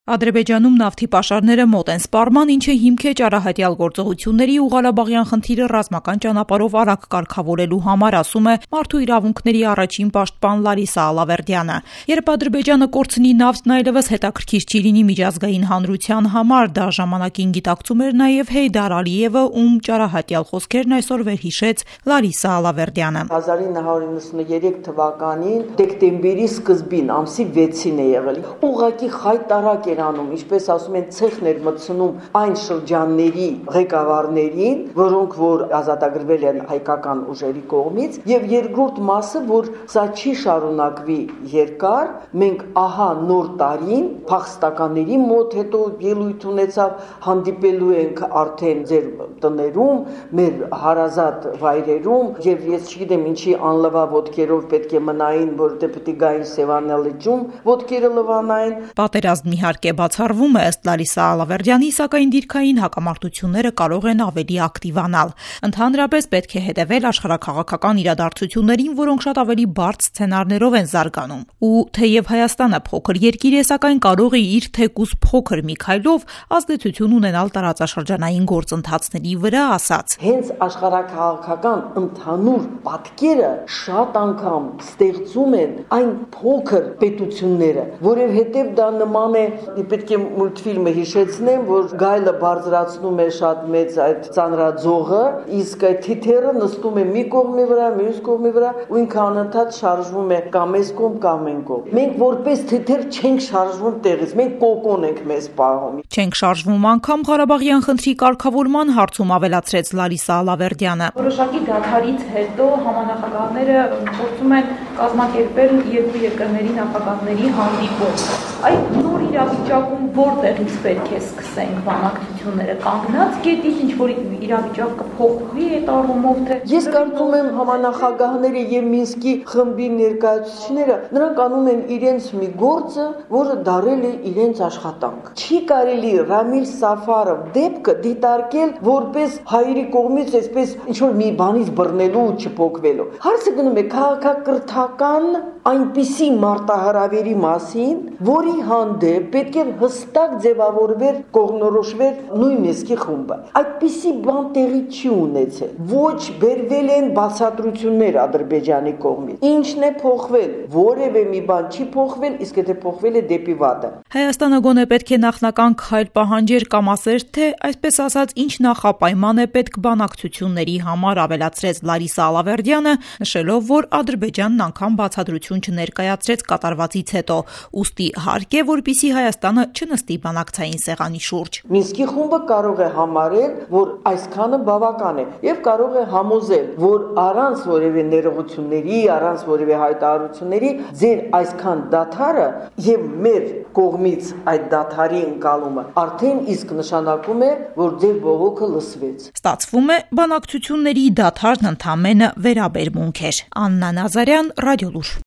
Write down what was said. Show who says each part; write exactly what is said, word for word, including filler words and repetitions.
Speaker 1: Ադրբեջանում նավթի պաշարները մոտ են սպառման, ինչը հիմք է ճարահատյալ գործողությունների ու Ղարաբաղյան խնդիրը ռազմական ճանապարհով արագ կարգավորելու համար, ասում է Մարդու իրավունքների առաջին պաշտպան Լարիսա Ալավերդյանը։ Երբ Ադրբեջանը կորցնի նավթն, այլևս հետաքրքիր չի լինի միջազգային հանրության համար, դա ժամանակին գիտակցում էր նաև Հեյդար Ալիևը, ում ճարահատյալ խոսքերն այսօր վերհիշեց Լարիսա Ալավերդյանը։
Speaker 2: հազար նույն հարյուր նվաթ թվականին դեկտեմբերի սկզբին, ամսի վեցին է եղել։ Ուղղակի խայտարակ անում, ինչպես ասում են, ցեխն էր մտցնում այն շրջանների ղեկավարներին, որոնք որ ազատագրվել են հայկական ուժերի կողմից, եւ երկրորդ մասը, որ սա չի շարունակվի երկար, մենք ահա նոր տարին փախստականների մոտ հետո ելույթ ունեցավ, հանդիպելու ենք արդեն ձեր տներում, մեր հարազատ վայրերում, եւ ես չգիտեմ ինչի անլվա ոտքերով պետք է մնային, որտեղ պետք է գային Սևանելիջում ոտքերը լվանային։
Speaker 1: Պատերազմի իհարկե բացառվում է ըստ Լարիսա Ալավերդյանի, սակայն դիրքային հակամարտությունները կարող են ավելի ակտիվանալ։ Ընդհանրապես պետք է հետևել աշխարհաքաղաքական իրադարձություններին, որոնք շատ ավելի բարդ սցենարներով են զարգանում։ Ու թեև Հայաստանը փոքր երկիր է, սակայն կարող է իր թեկուզ փոքր մի քայլով ազդեցություն ունենալ տարածաշրջանային գործընթացների վրա, ասաց.
Speaker 2: Հենց աշխարհաքաղաքական ընդհանուր պատկերը շատ անգամ ստեղծում են այն փոքր պետությունները, որովհետև դա նման է Պետք է մուլտֆիլմը հիշեցնեմ, որ գայլը բարձրացնում է շատ մեծ այդ ծանրաձողը, իսկ այդ թիթերը նստում է մի կողմի վրա, մյուս կողմի վրա, ու ինքը անընդհատ շարժվում է կամ այս կողմ, կամ այն կողմ։ Մենք որպես թիթեր չենք շարժվում տեղից, մենք կոկոն ենք մեզ պահում։
Speaker 1: Չենք շարժվում անգամ Ղարաբաղյան խնդրի կարգավորման հարցում, ավելացրեց Լարիսա Ալավերդյանը։
Speaker 3: Որոշակի դադարից հետո համանախագահները փորձում են կազմակերպել երկու երկրների նախագահների հանդիպում։ Այդ նոր իրավիճակում որտեղից պետք է սկսենք բանակցությունները, կանգնած կետից, ինչ որ իրավիճակ կփոխվի այդ առումով, թե
Speaker 2: Ես կարծում եմ համանախագահները եւ Մինսկի խմբի ներկայացուցիչները նրանք անում են իրենց մի գործը, որը դարել է իրենց աշխատանք։ Չի կարելի Ռամիլ Սաֆարով դեպքը դիտարկել որպես հայերի կողմից այսպես ինչ որ մի բանից բռնելու ու չփոկվելու։ Հարցը գնում է քաղաքակրթական այնպիսի մարտահրավերի մասին, որի հանդեպ պետք է հստակ ձևավորվեր, կողմնորոշվեր նույն Մինսկի խումբը։ Այդպիսի բան տեղի չի ունեցել։ Ոչ բերվել են բացատրություններ Ադրբեջանի կողմից։ Ինչն է փոխվել։ Որևէ մի բան չի փոխվել, իսկ եթե փոխվել է դեպի վատը։
Speaker 1: Հայաստանը գոնե պետք է նախնական քայլ պահանջեր կամ ասեր, թե այսպես ասած ինչ նախապայման է պետք բանակցությունների համար, ավելացրեց Լարիսա Ալավերդյանը, նշելով, որ Ադրբեջանն անգամ բացատրություն չներկայացրեց կատարվածից հետո, ուստի հարկ է, որպեսզի Հայաստանը չնստի բանակցային սեղանի շուրջ։
Speaker 2: Մինսկի խումբը կարող է համարել, որ այսքանը բավական է, եւ կարող է համոզել, որ առանց որևէ ներողությունների, առանց որևէ հայտարարությունների ձեր այսքան դադարը եւ մեր կողմից այդ դադարի ընկալումը արդեն իսկ նշանակում է, որ ձեր բողոքը լսվեց։
Speaker 1: Ստացվում է, բանակցությունների դադարն ընդամենը վերաբերմունք էր։ Աննա Նազարյան, Ռադիոլուր։